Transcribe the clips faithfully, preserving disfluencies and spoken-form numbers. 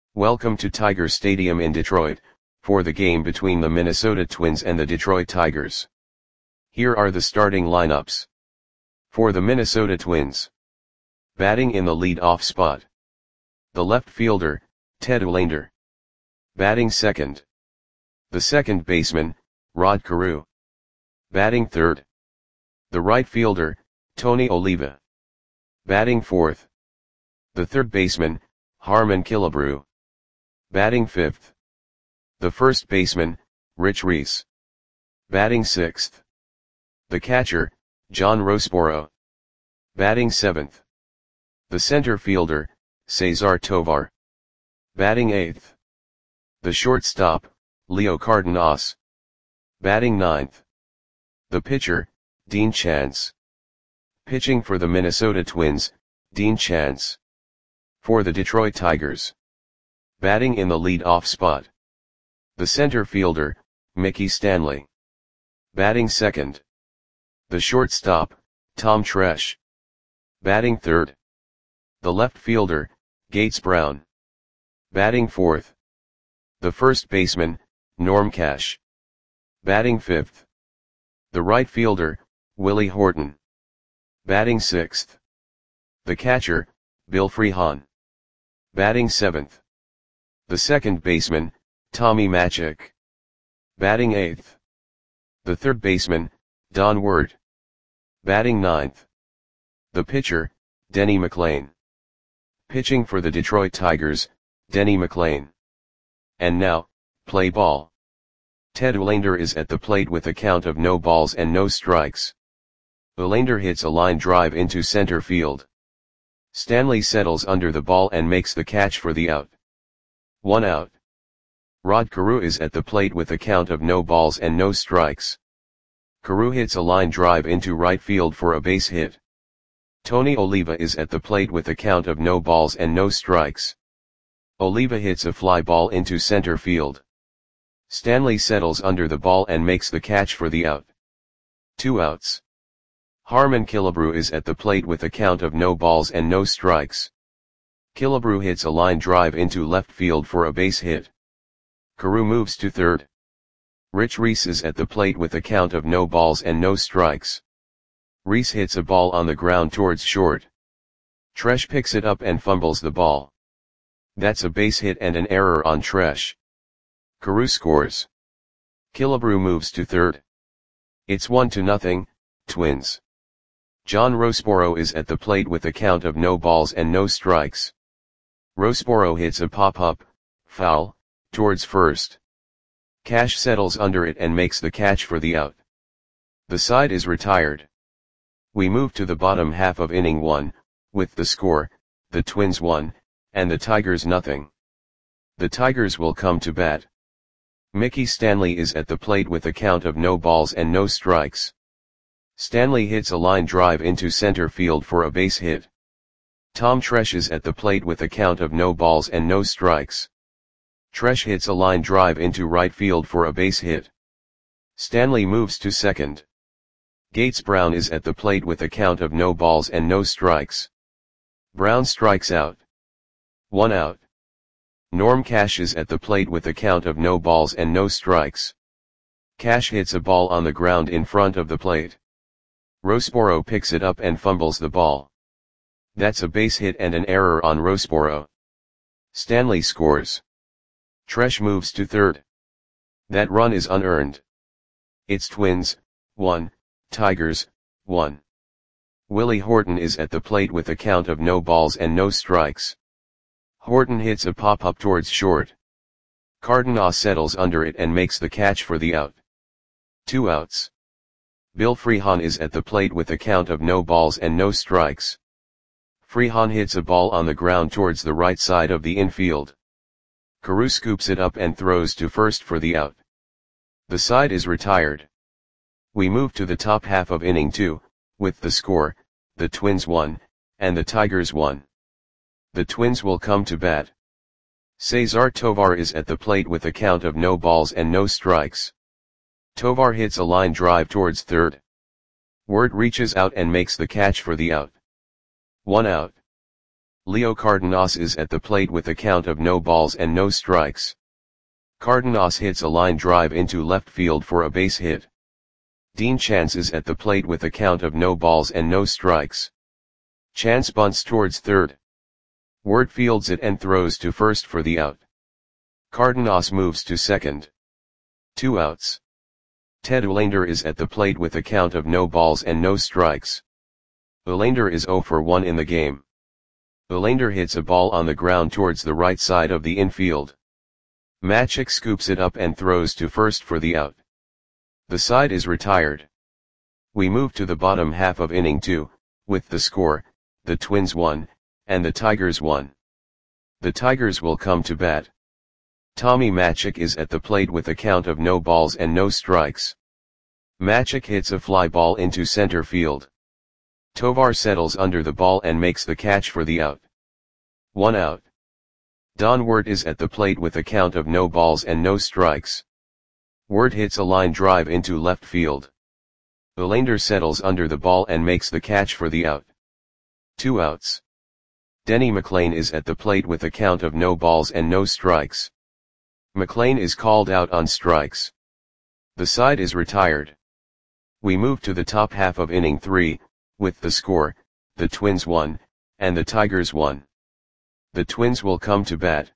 Welcome to Tiger Stadium in Detroit, for the game between the Minnesota Twins and the Detroit Tigers. Here are the starting lineups. For the Minnesota Twins. Batting in the lead-off spot. The left fielder, Ted Olander. Batting second. The second baseman, Rod Carew. Batting third. The right fielder, Tony Oliva. Batting fourth. The third baseman, Harmon Killebrew. Batting fifth. The first baseman, Rich Reese. Batting sixth. The catcher, John Roseboro. Batting seventh. The center fielder, Cesar Tovar. Batting eighth. The shortstop, Leo Cardenas. Batting ninth. The pitcher, Dean Chance. Pitching for the Minnesota Twins, Dean Chance. For the Detroit Tigers. Batting in the lead-off spot. The center fielder, Mickey Stanley. Batting second. The shortstop, Tom Tresh. Batting third. The left fielder, Gates Brown. Batting fourth. The first baseman, Norm Cash. Batting fifth. The right fielder, Willie Horton. Batting sixth. The catcher, Bill Freehan. Batting seventh. The second baseman, Tommy Machick. Batting eighth. The third baseman, Don Ward. Batting ninth. The pitcher, Denny McLain. Pitching for the Detroit Tigers, Denny McLain. And now, play ball. Ted Olander is at the plate with a count of no balls and no strikes. Olander hits a line drive into center field. Stanley settles under the ball and makes the catch for the out. One out. Rod Carew is at the plate with a count of no balls and no strikes. Carew hits a line drive into right field for a base hit. Tony Oliva is at the plate with a count of no balls and no strikes. Oliva hits a fly ball into center field. Stanley settles under the ball and makes the catch for the out. Two outs. Harmon Killebrew is at the plate with a count of no balls and no strikes. Killebrew hits a line drive into left field for a base hit. Carew moves to third. Rich Reese is at the plate with a count of no balls and no strikes. Reese hits a ball on the ground towards short. Tresh picks it up and fumbles the ball. That's a base hit and an error on Tresh. Carew scores. Killebrew moves to third. It's one to nothing, Twins. John Roseboro is at the plate with a count of no balls and no strikes. Roseboro hits a pop-up, foul, towards first. Cash settles under it and makes the catch for the out. The side is retired. We move to the bottom half of inning one, with the score, the Twins one, and the Tigers nothing. The Tigers will come to bat. Mickey Stanley is at the plate with a count of no balls and no strikes. Stanley hits a line drive into center field for a base hit. Tom Tresh is at the plate with a count of no balls and no strikes. Tresh hits a line drive into right field for a base hit. Stanley moves to second. Gates Brown is at the plate with a count of no balls and no strikes. Brown strikes out. One out. Norm Cash is at the plate with a count of no balls and no strikes. Cash hits a ball on the ground in front of the plate. Roseboro picks it up and fumbles the ball. That's a base hit and an error on Roseboro. Stanley scores. Tresh moves to third. That run is unearned. It's Twins, one, Tigers, one. Willie Horton is at the plate with a count of no balls and no strikes. Horton hits a pop-up towards short. Cardenas settles under it and makes the catch for the out. Two outs. Bill Freehan is at the plate with a count of no balls and no strikes. Freehan hits a ball on the ground towards the right side of the infield. Carew scoops it up and throws to first for the out. The side is retired. We move to the top half of inning two, with the score, the Twins one, and the Tigers one. The Twins will come to bat. Cesar Tovar is at the plate with a count of no balls and no strikes. Tovar hits a line drive towards third. Ward reaches out and makes the catch for the out. One out. Leo Cardenas is at the plate with a count of no balls and no strikes. Cardenas hits a line drive into left field for a base hit. Dean Chance is at the plate with a count of no balls and no strikes. Chance bunts towards third. Ward fields it and throws to first for the out. Cardenas moves to second. Two outs. Ted Olander is at the plate with a count of no balls and no strikes. Olander is oh for one in the game. Olander hits a ball on the ground towards the right side of the infield. Matzek scoops it up and throws to first for the out. The side is retired. We move to the bottom half of inning two, with the score, the Twins won, and the Tigers won. The Tigers will come to bat. Tommy Matzek is at the plate with a count of no balls and no strikes. Matzek hits a fly ball into center field. Tovar settles under the ball and makes the catch for the out. One out. Don Wert is at the plate with a count of no balls and no strikes. Wert hits a line drive into left field. Olander settles under the ball and makes the catch for the out. Two outs. Denny McLain is at the plate with a count of no balls and no strikes. McLain is called out on strikes. The side is retired. We move to the top half of inning three, with the score, the Twins won, and the Tigers won. The Twins will come to bat.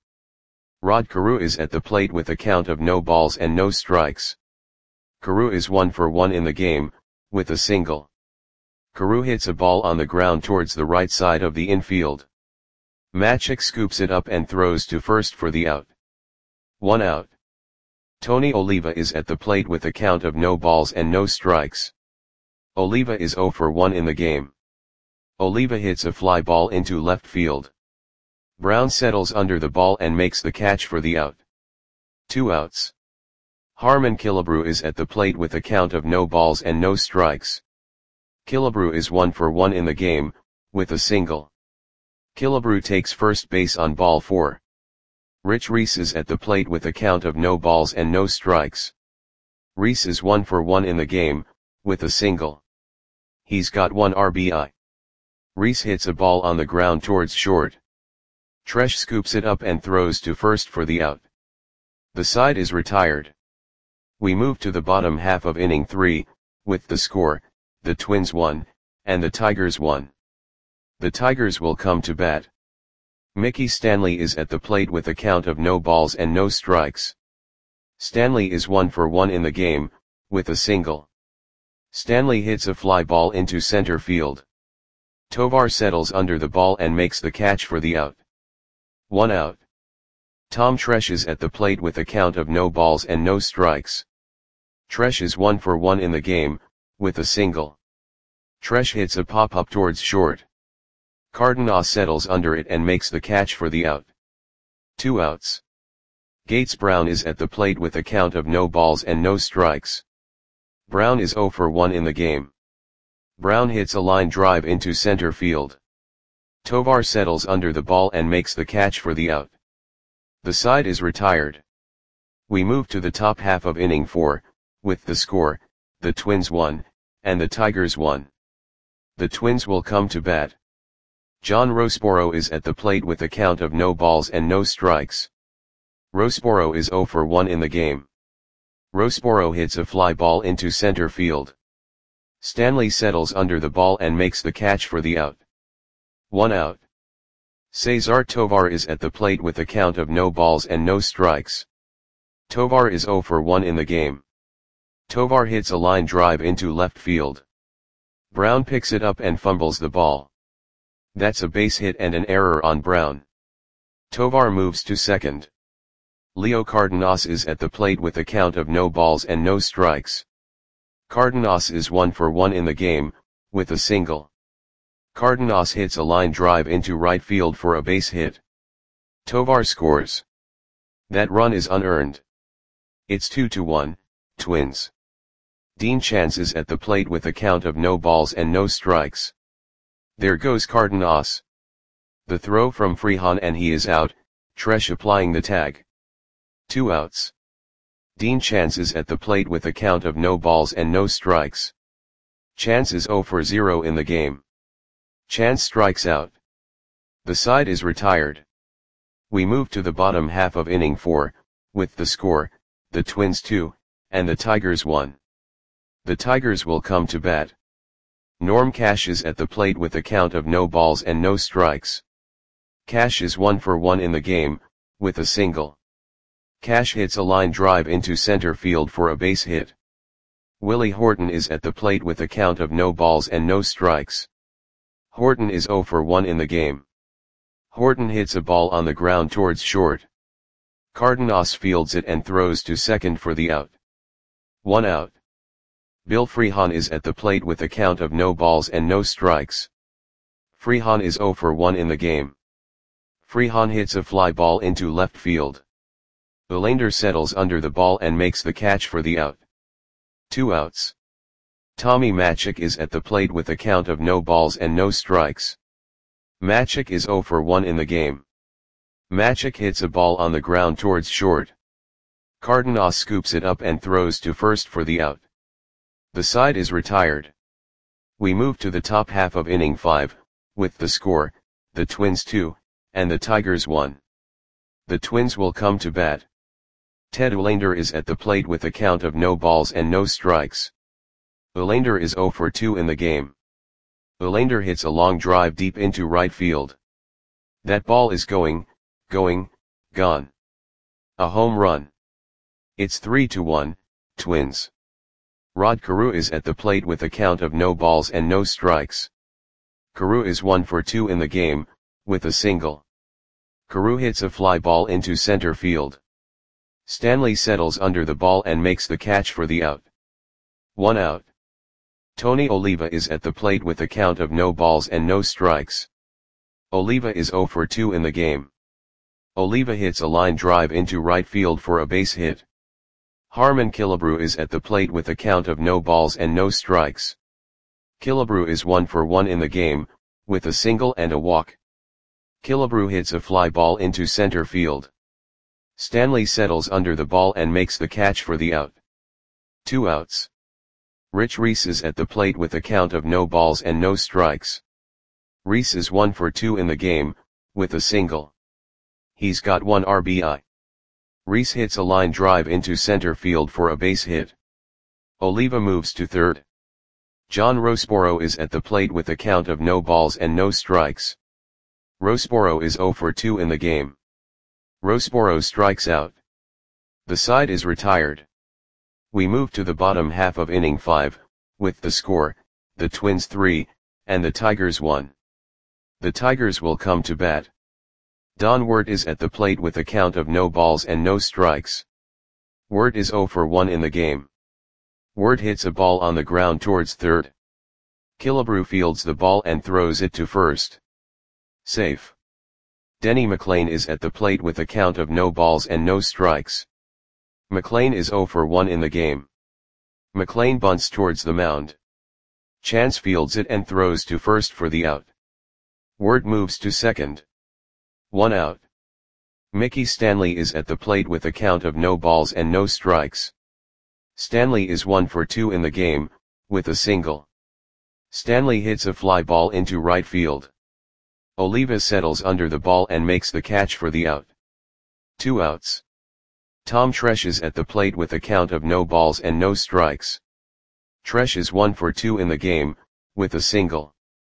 Rod Carew is at the plate with a count of no balls and no strikes. Carew is one for one in the game, with a single. Carew hits a ball on the ground towards the right side of the infield. Matzek scoops it up and throws to first for the out. One out. Tony Oliva is at the plate with a count of no balls and no strikes. Oliva is oh for one in the game. Oliva hits a fly ball into left field. Brown settles under the ball and makes the catch for the out. Two outs. Harmon Killebrew is at the plate with a count of no balls and no strikes. Killebrew is one for one in the game, with a single. Killebrew takes first base on ball four. Rich Reese is at the plate with a count of no balls and no strikes. Reese is one for one in the game, with a single. He's got one R B I. Reese hits a ball on the ground towards short. Tresh scoops it up and throws to first for the out. The side is retired. We move to the bottom half of inning three, with the score, the Twins won, and the Tigers won. The Tigers will come to bat. Mickey Stanley is at the plate with a count of no balls and no strikes. Stanley is one for one in the game, with a single. Stanley hits a fly ball into center field. Tovar settles under the ball and makes the catch for the out. One out. Tom Tresh is at the plate with a count of no balls and no strikes. Tresh is one for one in the game, with a single. Tresh hits a pop-up towards short. Cardenas settles under it and makes the catch for the out. Two outs. Gates Brown is at the plate with a count of no balls and no strikes. Brown is oh for one in the game. Brown hits a line drive into center field. Tovar settles under the ball and makes the catch for the out. The side is retired. We move to the top half of inning four, with the score, the Twins won, and the Tigers won. The Twins will come to bat. John Roseboro is at the plate with a count of no balls and no strikes. Roseboro is oh for one in the game. Roseboro hits a fly ball into center field. Stanley settles under the ball and makes the catch for the out. One out. Cesar Tovar is at the plate with a count of no balls and no strikes. Tovar is oh for one in the game. Tovar hits a line drive into left field. Brown picks it up and fumbles the ball. That's a base hit and an error on Brown. Tovar moves to second. Leo Cardenas is at the plate with a count of no balls and no strikes. Cardenas is one for one in the game, with a single. Cardenas hits a line drive into right field for a base hit. Tovar scores. That run is unearned. It's two to one, Twins. Dean Chance is at the plate with a count of no balls and no strikes. There goes Cardenas. The throw from Freehan and he is out, Tresh applying the tag. Two outs. Dean Chance is at the plate with a count of no balls and no strikes. Chance is oh for zero in the game. Chance strikes out. The side is retired. We move to the bottom half of inning four, with the score, the Twins two, and the Tigers one. The Tigers will come to bat. Norm Cash is at the plate with a count of no balls and no strikes. Cash is one for one in the game, with a single. Cash hits a line drive into center field for a base hit. Willie Horton is at the plate with a count of no balls and no strikes. Horton is zero for one in the game. Horton hits a ball on the ground towards short. Cardenas fields it and throws to second for the out. One out. Bill Freehan is at the plate with a count of no balls and no strikes. Freehan is zero for one in the game. Freehan hits a fly ball into left field. Elander settles under the ball and makes the catch for the out. Two outs. Tommy Matzek is at the plate with a count of no balls and no strikes. Matzek is zero for one in the game. Matzek hits a ball on the ground towards short. Cardenas scoops it up and throws to first for the out. The side is retired. We move to the top half of inning five, with the score, the Twins two, and the Tigers one. The Twins will come to bat. Ted Elander is at the plate with a count of no balls and no strikes. Elander is zero for two in the game. Elander hits a long drive deep into right field. That ball is going, going, gone. A home run. It's three to one, Twins. Rod Carew is at the plate with a count of no balls and no strikes. Carew is one for two in the game, with a single. Carew hits a fly ball into center field. Stanley settles under the ball and makes the catch for the out. One out. Tony Oliva is at the plate with a count of no balls and no strikes. Oliva is zero for two in the game. Oliva hits a line drive into right field for a base hit. Harmon Killebrew is at the plate with a count of no balls and no strikes. Killebrew is one for one in the game, with a single and a walk. Killebrew hits a fly ball into center field. Stanley settles under the ball and makes the catch for the out. Two outs. Rich Reese is at the plate with a count of no balls and no strikes. Reese is one for two in the game, with a single. He's got one R B I. Reese hits a line drive into center field for a base hit. Oliva moves to third. John Roseboro is at the plate with a count of no balls and no strikes. Roseboro is zero for two in the game. Roseboro strikes out. The side is retired. We move to the bottom half of inning five, with the score, the Twins three, and the Tigers one. The Tigers will come to bat. Don Wirt is at the plate with a count of no balls and no strikes. Wirt is zero for one in the game. Wirt hits a ball on the ground towards third. Killebrew fields the ball and throws it to first. Safe. Denny McLain is at the plate with a count of no balls and no strikes. McLain is zero for one in the game. McLain bunts towards the mound. Chance fields it and throws to first for the out. Wirt moves to second. One out. Mickey Stanley is at the plate with a count of no balls and no strikes. Stanley is one for two in the game, with a single. Stanley hits a fly ball into right field. Oliva settles under the ball and makes the catch for the out. Two outs. Tom Tresh is at the plate with a count of no balls and no strikes. Tresh is one for two in the game, with a single.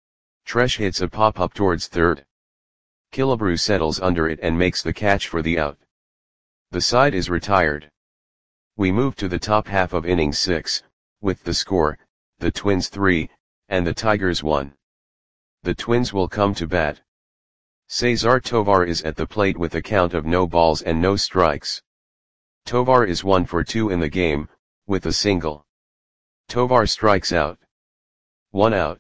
Tresh hits a pop-up towards third. Killebrew settles under it and makes the catch for the out. The side is retired. We move to the top half of inning six, with the score, the Twins three, and the Tigers one. The Twins will come to bat. Cesar Tovar is at the plate with a count of no balls and no strikes. Tovar is one for two in the game, with a single. Tovar strikes out. One out.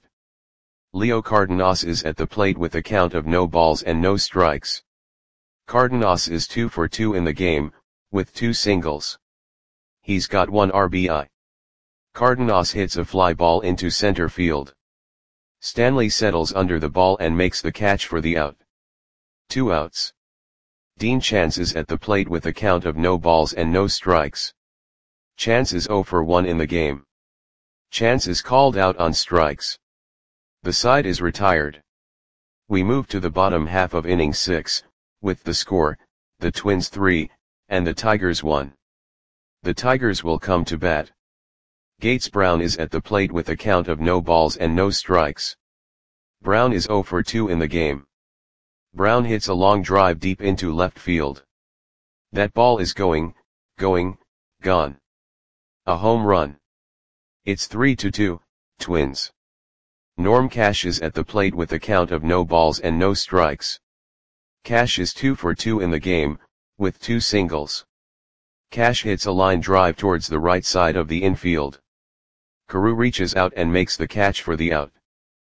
Leo Cardenas is at the plate with a count of no balls and no strikes. Cardenas is two for two in the game, with two singles. He's got one R B I. Cardenas hits a fly ball into center field. Stanley settles under the ball and makes the catch for the out. Two outs. Dean Chance is at the plate with a count of no balls and no strikes. Chance is zero for one in the game. Chance is called out on strikes. The side is retired. We move to the bottom half of inning six, with the score, the Twins three, and the Tigers one. The Tigers will come to bat. Gates Brown is at the plate with a count of no balls and no strikes. Brown is oh for two in the game. Brown hits a long drive deep into left field. That ball is going, going, gone. A home run. It's three to two, Twins. Norm Cash is at the plate with a count of no balls and no strikes. Cash is two for two in the game, with two singles. Cash hits a line drive towards the right side of the infield. Carew reaches out and makes the catch for the out.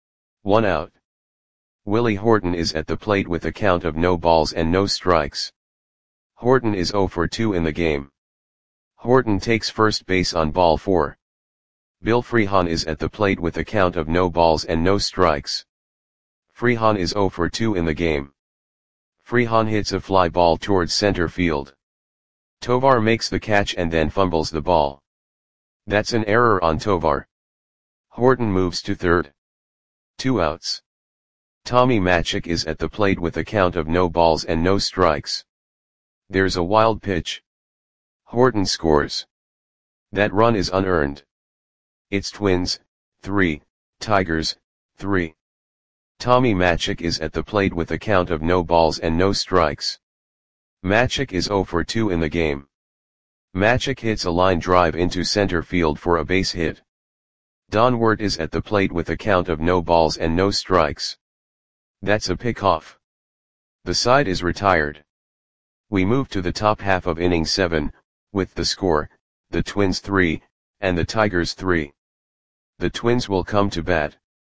One out. Willie Horton is at the plate with a count of no balls and no strikes. Horton is oh for two in the game. Horton takes first base on ball four. Bill Freehan is at the plate with a count of no balls and no strikes. Freehan is oh for two in the game. Freehan hits a fly ball towards center field. Tovar makes the catch and then fumbles the ball. That's an error on Tovar. Horton moves to third. Two outs. Tommy Matzek is at the plate with a count of no balls and no strikes. There's a wild pitch. Horton scores. That run is unearned. It's Twins, three, Tigers, three. Tommy Matzek is at the plate with a count of no balls and no strikes. Matzek is oh for two in the game. Matzek hits a line drive into center field for a base hit. Don Wert is at the plate with a count of no balls and no strikes. That's a pickoff. The side is retired. We move to the top half of inning seven, with the score, the Twins three, and the Tigers three. The Twins will come to bat.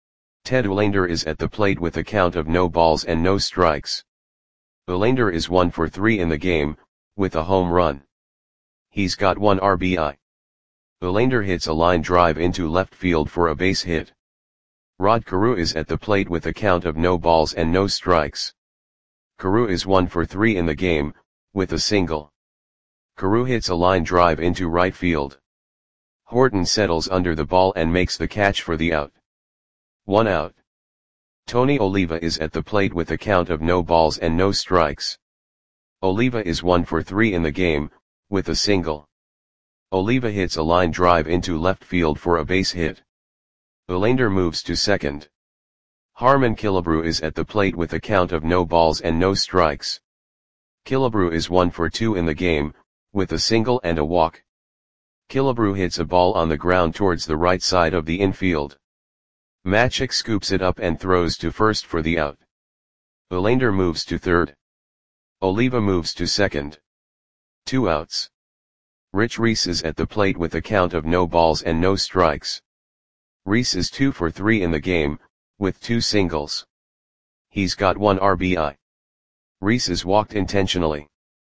Ted Olander is at the plate with a count of no balls and no strikes. Olander is one for three in the game, with a home run. He's got one R B I. Olander hits a line drive into left field for a base hit. Rod Carew is at the plate with a count of no balls and no strikes. Carew is one for three in the game, with a single. Carew hits a line drive into right field. Horton settles under the ball and makes the catch for the out. One out. Tony Oliva is at the plate with a count of no balls and no strikes. Oliva is one for three in the game, with a single. Oliva hits a line drive into left field for a base hit. Olander moves to second. Harmon Killebrew is at the plate with a count of no balls and no strikes. Killebrew is one for two in the game, with a single and a walk. Killebrew hits a ball on the ground towards the right side of the infield. Matzek scoops it up and throws to first for the out. Olander moves to third. Oliva moves to second. Two outs. Rich Reese is at the plate with a count of no balls and no strikes. Reese is two for three in the game, with two singles. He's got one R B I. Reese is walked intentionally.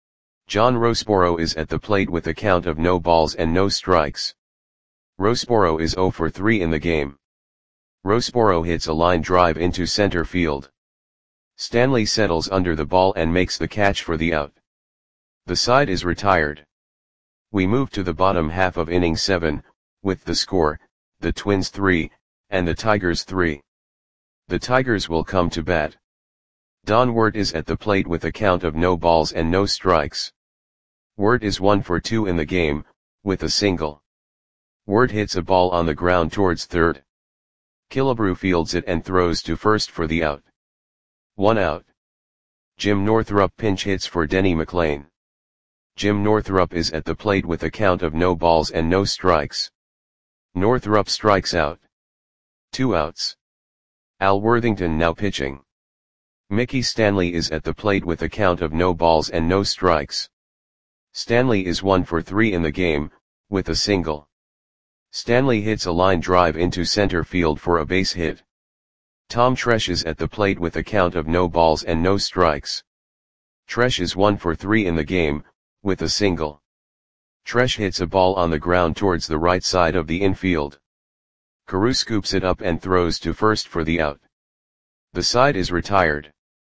John Roseboro is at the plate with a count of no balls and no strikes. Roseboro is oh for three in the game. Roseboro hits a line drive into center field. Stanley settles under the ball and makes the catch for the out. The side is retired. We move to the bottom half of inning seven, with the score, the Twins three, and the Tigers three. The Tigers will come to bat. Don Wert is at the plate with a count of no balls and no strikes. Wert is one for two in the game, with a single. Wert hits a ball on the ground towards third. Killebrew fields it and throws to first for the out. One out. Jim Northrup pinch hits for Denny McLain. Jim Northrup is at the plate with a count of no balls and no strikes. Northrup strikes out. Two outs. Al Worthington now pitching. Mickey Stanley is at the plate with a count of no balls and no strikes. Stanley is one for three in the game, with a single. Stanley hits a line drive into center field for a base hit. Tom Tresh is at the plate with a count of no balls and no strikes. Tresh is one for three in the game, with a single. Tresh hits a ball on the ground towards the right side of the infield. Carew scoops it up and throws to first for the out. The side is retired.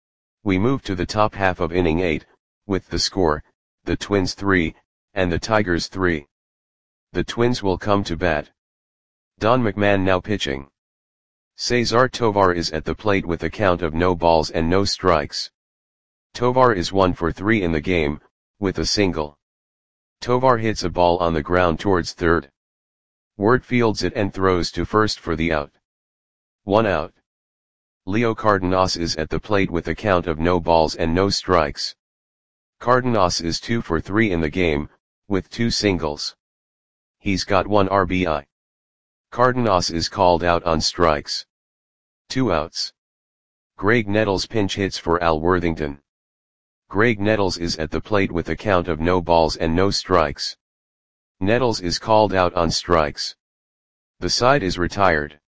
We move to the top half of inning eight, with the score, the Twins three, and the Tigers three. The Twins will come to bat. Don McMahon now pitching. Cesar Tovar is at the plate with a count of no balls and no strikes. Tovar is one for three in the game, with a single. Tovar hits a ball on the ground towards third. Ward fields it and throws to first for the out. One out. Leo Cardenas is at the plate with a count of no balls and no strikes. Cardenas is two for three in the game, with two singles. He's got one R B I. Cardenas is called out on strikes. Two outs. Greg Nettles pinch hits for Al Worthington. Greg Nettles is at the plate with a count of no balls and no strikes. Nettles is called out on strikes. The side is retired.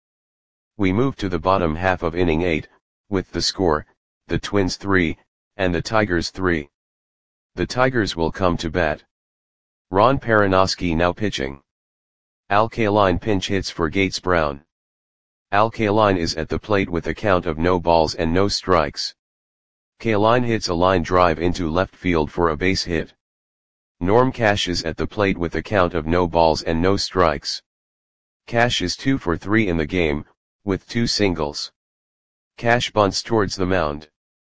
We move to the bottom half of inning eight, with the score, the Twins three, and the Tigers three. The Tigers will come to bat. Ron Perranoski now pitching. Al Kaline pinch hits for Gates Brown. Al Kaline is at the plate with a count of no balls and no strikes. Kaline hits a line drive into left field for a base hit. Norm Cash is at the plate with a count of no balls and no strikes. Cash is two for three in the game, with two singles. Cash bunts towards the mound.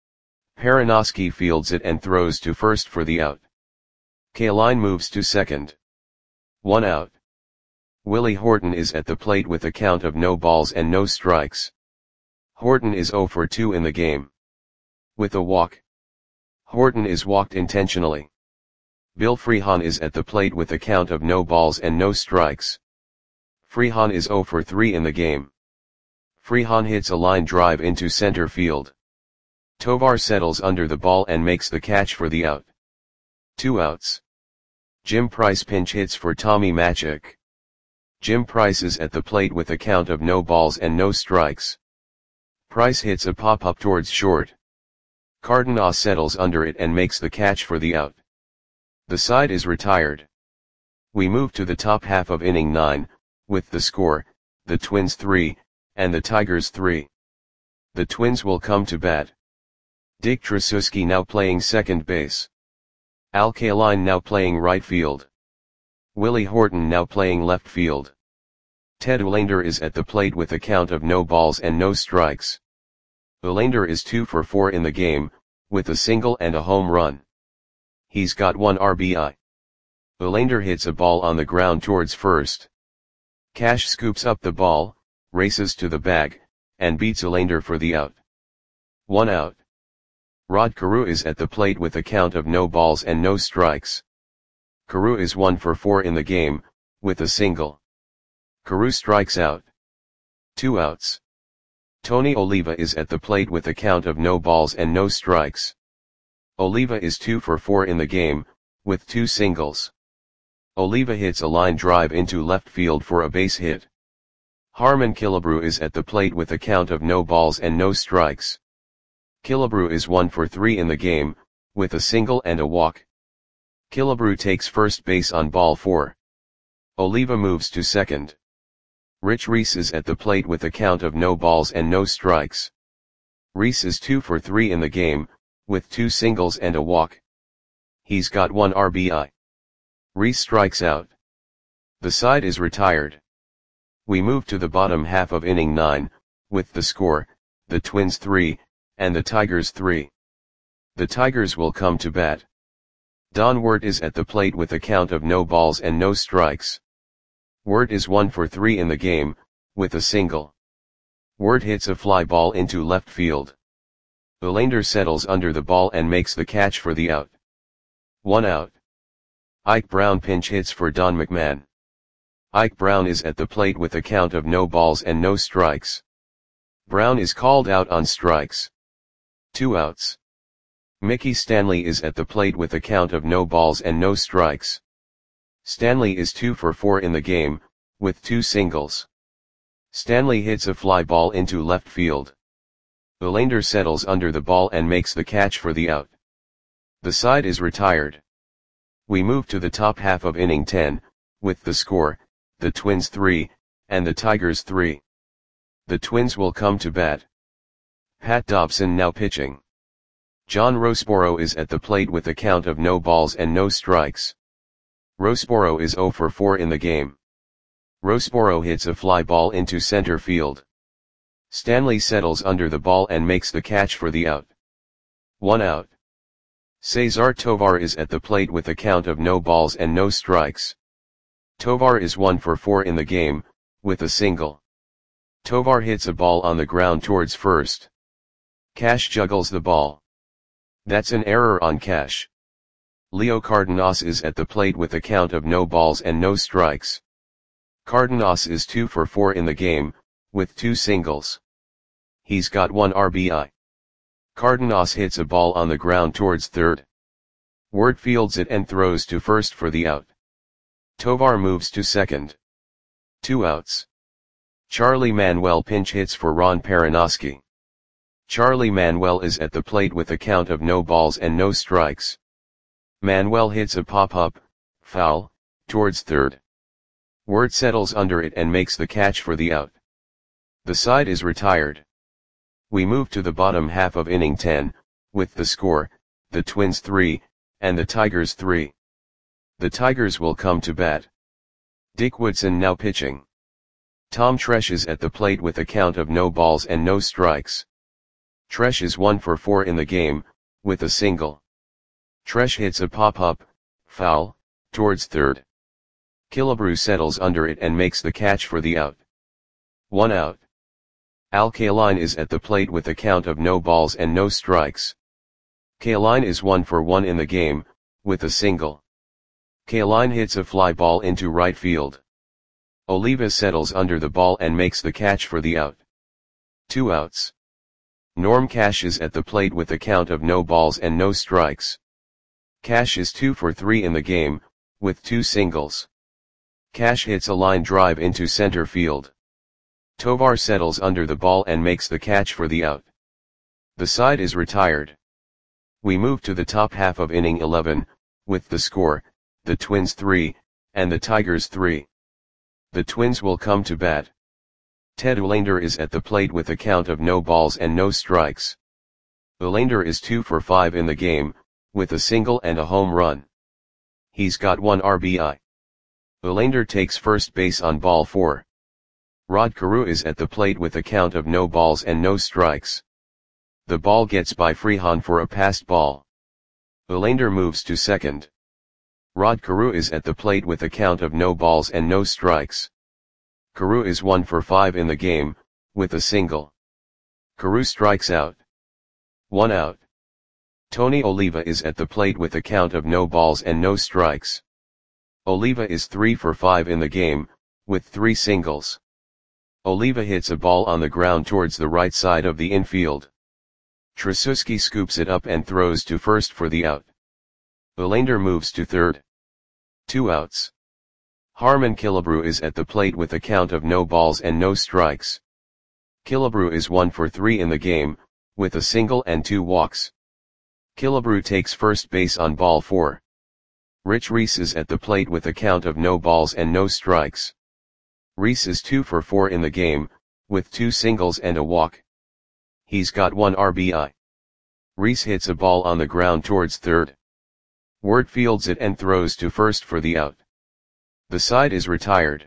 Perranoski fields it and throws to first for the out. Kaline moves to second. One out. Willie Horton is at the plate with a count of no balls and no strikes. Horton is zero for two in the game. With a walk. Horton is walked intentionally. Bill Freehan is at the plate with a count of no balls and no strikes. Freehan is zero for three in the game. Freehan hits a line drive into center field. Tovar settles under the ball and makes the catch for the out. Two outs. Jim Price pinch hits for Tommy Machik. Jim Price is at the plate with a count of no balls and no strikes. Price hits a pop-up towards short. Cardenas settles under it and makes the catch for the out. The side is retired. We move to the top half of inning nine, with the score, the Twins three, and the Tigers three. The Twins will come to bat. Dick Tracewski now playing second base. Al Kaline now playing right field. Willie Horton now playing left field. Ted Uhlaender is at the plate with a count of no balls and no strikes. Uhlaender is two for four in the game, with a single and a home run. He's got one R B I. Uhlaender hits a ball on the ground towards first. Cash scoops up the ball, races to the bag, and beats Uhlaender for the out. One out. Rod Carew is at the plate with a count of no balls and no strikes. Carew is one for four in the game, with a single. Carew strikes out. Two outs. Tony Oliva is at the plate with a count of no balls and no strikes. Oliva is two for four in the game, with two singles. Oliva hits a line drive into left field for a base hit. Harmon Killebrew is at the plate with a count of no balls and no strikes. Killebrew is one for three in the game, with a single and a walk. Killebrew takes first base on ball four. Oliva moves to second. Rich Reese is at the plate with a count of no balls and no strikes. Reese is two for three in the game, with two singles and a walk. He's got one R B I. Reese strikes out. The side is retired. We move to the bottom half of inning nine, with the score, the Twins three, and the Tigers three. The Tigers will come to bat. Don Wirt is at the plate with a count of no balls and no strikes. Wirt is one for three in the game, with a single. Wirt hits a fly ball into left field. Uhlaender settles under the ball and makes the catch for the out. One out. Ike Brown pinch hits for Don McMahon. Ike Brown is at the plate with a count of no balls and no strikes. Brown is called out on strikes. Two outs. Mickey Stanley is at the plate with a count of no balls and no strikes. Stanley is two for four in the game, with two singles. Stanley hits a fly ball into left field. Uhlaender settles under the ball and makes the catch for the out. The side is retired. We move to the top half of inning ten, with the score, the Twins three, and the Tigers three. The Twins will come to bat. Pat Dobson now pitching. John Rosborough is at the plate with a count of no balls and no strikes. Rosborough is zero for four in the game. Rosborough hits a fly ball into center field. Stanley settles under the ball and makes the catch for the out. One out. Cesar Tovar is at the plate with a count of no balls and no strikes. Tovar is one for four in the game, with a single. Tovar hits a ball on the ground towards first. Cash juggles the ball. That's an error on Cash. Leo Cardenas is at the plate with a count of no balls and no strikes. Cardenas is two for four in the game, with two singles. He's got one R B I. Cardenas hits a ball on the ground towards third. Ward fields it and throws to first for the out. Tovar moves to second. Two outs. Charlie Manuel pinch hits for Ron Perinoski. Charlie Manuel is at the plate with a count of no balls and no strikes. Manuel hits a pop-up, foul, towards third. Ward settles under it and makes the catch for the out. The side is retired. We move to the bottom half of inning ten, with the score, the Twins three, and the Tigers three. The Tigers will come to bat. Dick Woodson now pitching. Tom Tresh is at the plate with a count of no balls and no strikes. Tresh is one for four in the game, with a single. Tresh hits a pop-up, foul, towards third. Killebrew settles under it and makes the catch for the out. One out. Al Kaline is at the plate with a count of no balls and no strikes. Kaline is one for one in the game, with a single. Kaline hits a fly ball into right field. Oliva settles under the ball and makes the catch for the out. Two outs. Norm Cash is at the plate with a count of no balls and no strikes. Cash is two for three in the game, with two singles. Cash hits a line drive into center field. Tovar settles under the ball and makes the catch for the out. The side is retired. We move to the top half of inning eleven, with the score, the Twins three, and the Tigers three. The Twins will come to bat. Ted Uhlaender is at the plate with a count of no balls and no strikes. Uhlaender is two for five in the game, with a single and a home run. He's got one R B I. Uhlaender takes first base on ball four. Rod Carew is at the plate with a count of no balls and no strikes. The ball gets by Freehan for a passed ball. Uhlaender moves to second. Rod Carew is at the plate with a count of no balls and no strikes. Carew is one for five in the game, with a single. Carew strikes out. One out. Tony Oliva is at the plate with a count of no balls and no strikes. Oliva is three for five in the game, with three singles. Oliva hits a ball on the ground towards the right side of the infield. Tracewski scoops it up and throws to first for the out. Uhlaender moves to third. Two outs. Harmon Killebrew is at the plate with a count of no balls and no strikes. Killebrew is one for three in the game, with a single and two walks. Killebrew takes first base on ball four. Rich Reese is at the plate with a count of no balls and no strikes. Reese is two for four in the game, with two singles and a walk. He's got one R B I. Reese hits a ball on the ground towards third. Ward fields it and throws to first for the out. The side is retired.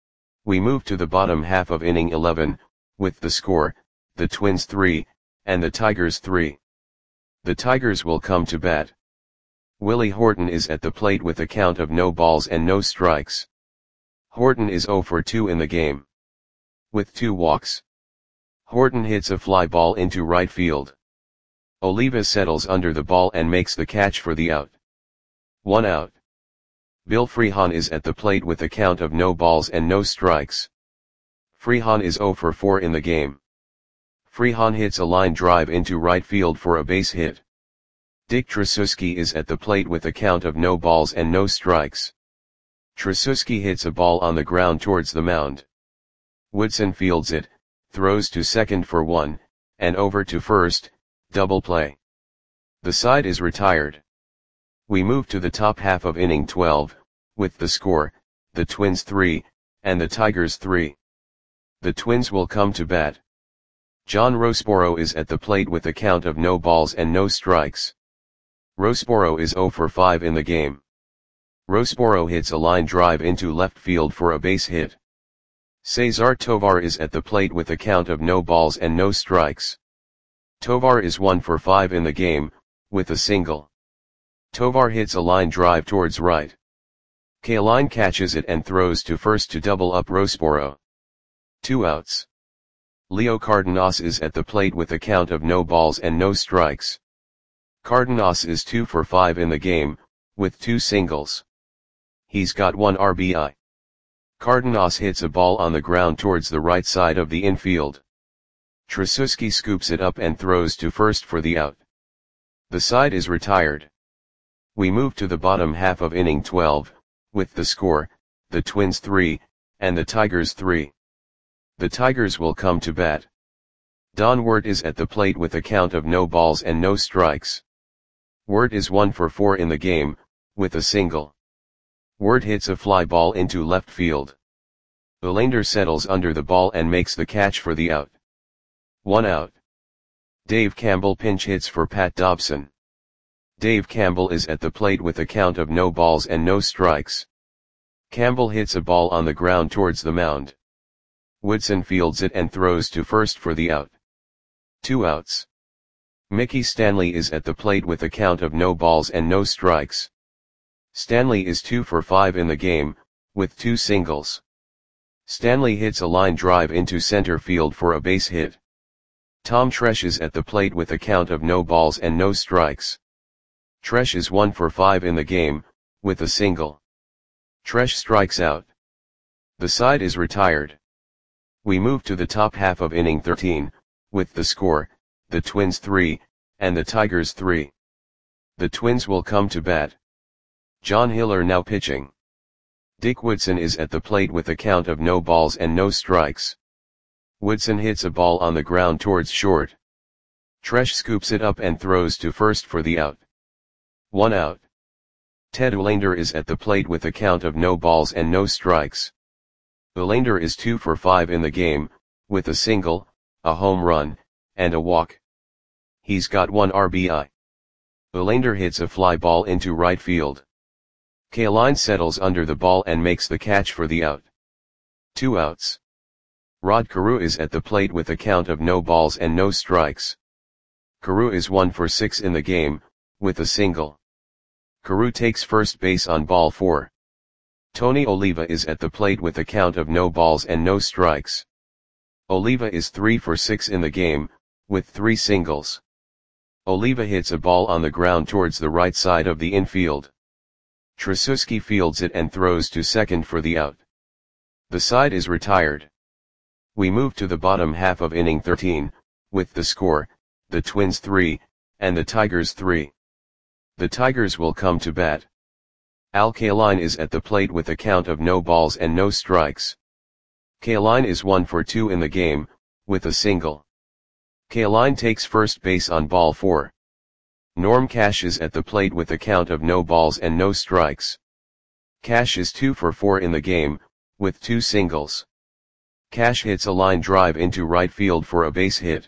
We move to the bottom half of inning eleven, with the score, the Twins three, and the Tigers three. The Tigers will come to bat. Willie Horton is at the plate with a count of no balls and no strikes. Horton is zero for two in the game, with two walks. Horton hits a fly ball into right field. Oliva settles under the ball and makes the catch for the out. One out. Bill Freehan is at the plate with a count of no balls and no strikes. Freehan is zero for four in the game. Freehan hits a line drive into right field for a base hit. Dick Tracewski is at the plate with a count of no balls and no strikes. Tracewski hits a ball on the ground towards the mound. Woodson fields it, throws to second for one, and over to first, double play. The side is retired. We move to the top half of inning twelve, with the score, the Twins three, and the Tigers three. The Twins will come to bat. John Roseboro is at the plate with a count of no balls and no strikes. Roseboro is zero for five in the game. Roseboro hits a line drive into left field for a base hit. Cesar Tovar is at the plate with a count of no balls and no strikes. Tovar is one for five in the game, with a single. Tovar hits a line drive towards right. Kaline catches it and throws to first to double up Rosporo. Two outs. Leo Cardenas is at the plate with a count of no balls and no strikes. Cardenas is two for five in the game, with two singles. He's got one R B I. Cardenas hits a ball on the ground towards the right side of the infield. Tracewski scoops it up and throws to first for the out. The side is retired. We move to the bottom half of inning twelve, with the score, the Twins three, and the Tigers three. The Tigers will come to bat. Don Wirt is at the plate with a count of no balls and no strikes. Wirt is one for four in the game, with a single. Wirt hits a fly ball into left field. Olander settles under the ball and makes the catch for the out. One out. Dave Campbell pinch hits for Pat Dobson. Dave Campbell is at the plate with a count of no balls and no strikes. Campbell hits a ball on the ground towards the mound. Woodson fields it and throws to first for the out. Two outs. Mickey Stanley is at the plate with a count of no balls and no strikes. Stanley is two for five in the game, with two singles. Stanley hits a line drive into center field for a base hit. Tom Tresh is at the plate with a count of no balls and no strikes. Tresh is one for five in the game, with a single. Tresh strikes out. The side is retired. We move to the top half of inning thirteen, with the score, the Twins three, and the Tigers three. The Twins will come to bat. John Hiller now pitching. Dick Woodson is at the plate with a count of no balls and no strikes. Woodson hits a ball on the ground towards short. Tresh scoops it up and throws to first for the out. One out. Ted Olander is at the plate with a count of no balls and no strikes. Olander is two for five in the game, with a single, a home run, and a walk. He's got one R B I. Olander hits a fly ball into right field. Kaline settles under the ball and makes the catch for the out. Two outs. Rod Carew is at the plate with a count of no balls and no strikes. Carew is one for six in the game, with a single. Carew takes first base on ball four. Tony Oliva is at the plate with a count of no balls and no strikes. Oliva is three for six in the game, with three singles. Oliva hits a ball on the ground towards the right side of the infield. Tracewski fields it and throws to second for the out. The side is retired. We move to the bottom half of inning thirteen, with the score, the Twins three, and the Tigers three. The Tigers will come to bat. Al Kaline is at the plate with a count of no balls and no strikes. Kaline is one for two in the game, with a single. Kaline takes first base on ball four. Norm Cash is at the plate with a count of no balls and no strikes. Cash is two for four in the game, with two singles. Cash hits a line drive into right field for a base hit.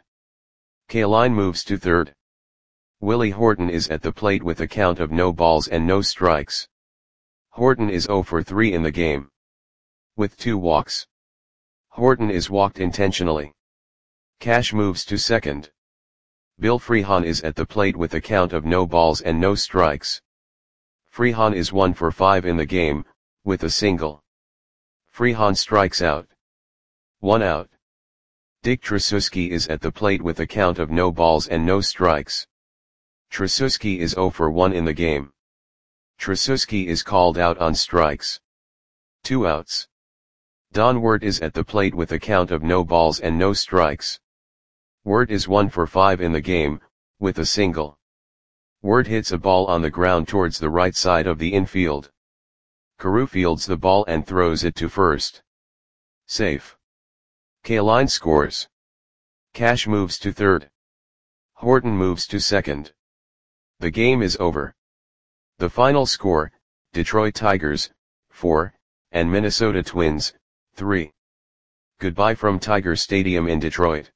Kaline moves to third. Willie Horton is at the plate with a count of no balls and no strikes. Horton is zero for three in the game, with two walks. Horton is walked intentionally. Cash moves to second. Bill Freehan is at the plate with a count of no balls and no strikes. Freehan is one for five in the game, with a single. Freehan strikes out. One out. Dick Tracewski is at the plate with a count of no balls and no strikes. Tracewski is zero for one in the game. Tracewski is called out on strikes. Two outs. Don Wirt is at the plate with a count of no balls and no strikes. Wirt is one for five in the game, with a single. Wirt hits a ball on the ground towards the right side of the infield. Carew fields the ball and throws it to first. Safe. Kaline scores. Cash moves to third. Horton moves to second. The game is over. The final score, Detroit Tigers, four, and Minnesota Twins, three. Goodbye from Tiger Stadium in Detroit.